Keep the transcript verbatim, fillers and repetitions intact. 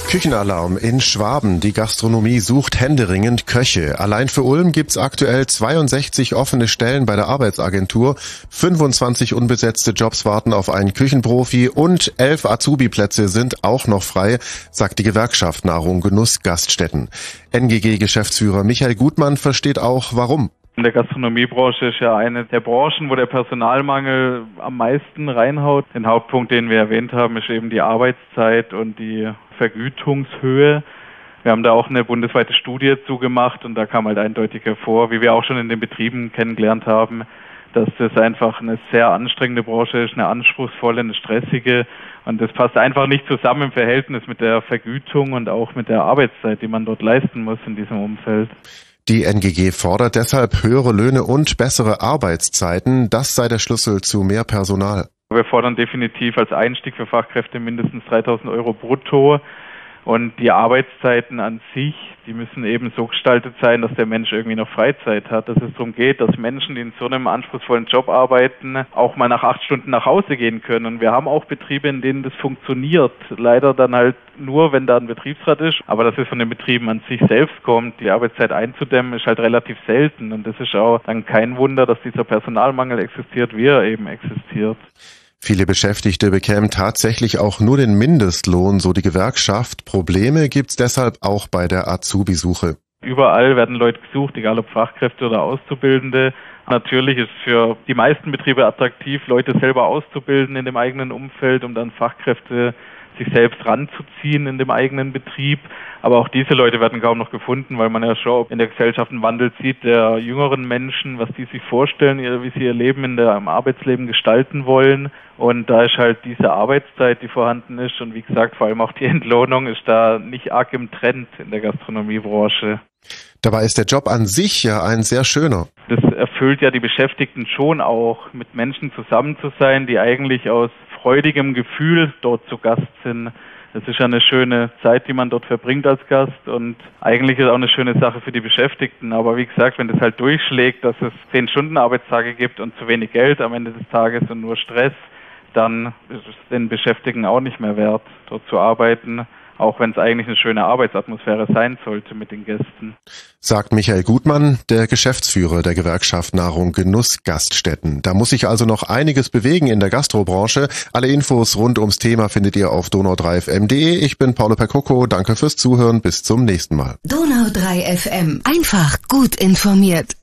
Küchenalarm in Schwaben. Die Gastronomie sucht händeringend Köche. Allein für Ulm gibt's aktuell zweiundsechzig offene Stellen bei der Arbeitsagentur. fünfundzwanzig unbesetzte Jobs warten auf einen Küchenprofi und elf Azubi-Plätze sind auch noch frei, sagt die Gewerkschaft Nahrung Genuss Gaststätten. N G G-Geschäftsführer Michael Gutmann versteht auch, warum. In der Gastronomiebranche ist ja eine der Branchen, wo der Personalmangel am meisten reinhaut. Den Hauptpunkt, den wir erwähnt haben, ist eben die Arbeitszeit und die Vergütungshöhe. Wir haben da auch eine bundesweite Studie zugemacht und da kam halt eindeutig hervor, wie wir auch schon in den Betrieben kennengelernt haben, dass das einfach eine sehr anstrengende Branche ist, eine anspruchsvolle, eine stressige, und das passt einfach nicht zusammen im Verhältnis mit der Vergütung und auch mit der Arbeitszeit, die man dort leisten muss in diesem Umfeld. Die N G G fordert deshalb höhere Löhne und bessere Arbeitszeiten. Das sei der Schlüssel zu mehr Personal. Wir fordern definitiv als Einstieg für Fachkräfte mindestens dreitausend Euro brutto. Und die Arbeitszeiten an sich, die müssen eben so gestaltet sein, dass der Mensch irgendwie noch Freizeit hat. Dass es darum geht, dass Menschen, die in so einem anspruchsvollen Job arbeiten, auch mal nach acht Stunden nach Hause gehen können. Und wir haben auch Betriebe, in denen das funktioniert. Leider dann halt nur, wenn da ein Betriebsrat ist. Aber dass es von den Betrieben an sich selbst kommt, die Arbeitszeit einzudämmen, ist halt relativ selten. Und das ist auch dann kein Wunder, dass dieser Personalmangel existiert, wie er eben existiert. Viele Beschäftigte bekämen tatsächlich auch nur den Mindestlohn, so die Gewerkschaft. Probleme gibt's deshalb auch bei der Azubi-Suche. Überall werden Leute gesucht, egal ob Fachkräfte oder Auszubildende. Natürlich ist für die meisten Betriebe attraktiv, Leute selber auszubilden in dem eigenen Umfeld, um dann Fachkräfte sich selbst ranzuziehen in dem eigenen Betrieb. Aber auch diese Leute werden kaum noch gefunden, weil man ja schon in der Gesellschaft einen Wandel sieht der jüngeren Menschen, was die sich vorstellen, wie sie ihr Leben in der, im Arbeitsleben gestalten wollen. Und da ist halt diese Arbeitszeit, die vorhanden ist, und wie gesagt, vor allem auch die Entlohnung ist da nicht arg im Trend in der Gastronomiebranche. Dabei ist der Job an sich ja ein sehr schöner. Das erfüllt ja die Beschäftigten schon auch, mit Menschen zusammen zu sein, die eigentlich aus freudigem Gefühl dort zu Gast sind. Das ist ja eine schöne Zeit, die man dort verbringt als Gast, und eigentlich ist auch eine schöne Sache für die Beschäftigten. Aber wie gesagt, wenn das halt durchschlägt, dass es zehn Stunden Arbeitstage gibt und zu wenig Geld am Ende des Tages und nur Stress, dann ist es den Beschäftigten auch nicht mehr wert, dort zu arbeiten, auch wenn es eigentlich eine schöne Arbeitsatmosphäre sein sollte mit den Gästen. Sagt Michael Gutmann, der Geschäftsführer der Gewerkschaft Nahrung Genuss Gaststätten. Da muss sich also noch einiges bewegen in der Gastrobranche. Alle Infos rund ums Thema findet ihr auf donau drei f m punkt de. Ich bin Paulo Percocco, danke fürs Zuhören, bis zum nächsten Mal. Donau drei F M, einfach gut informiert.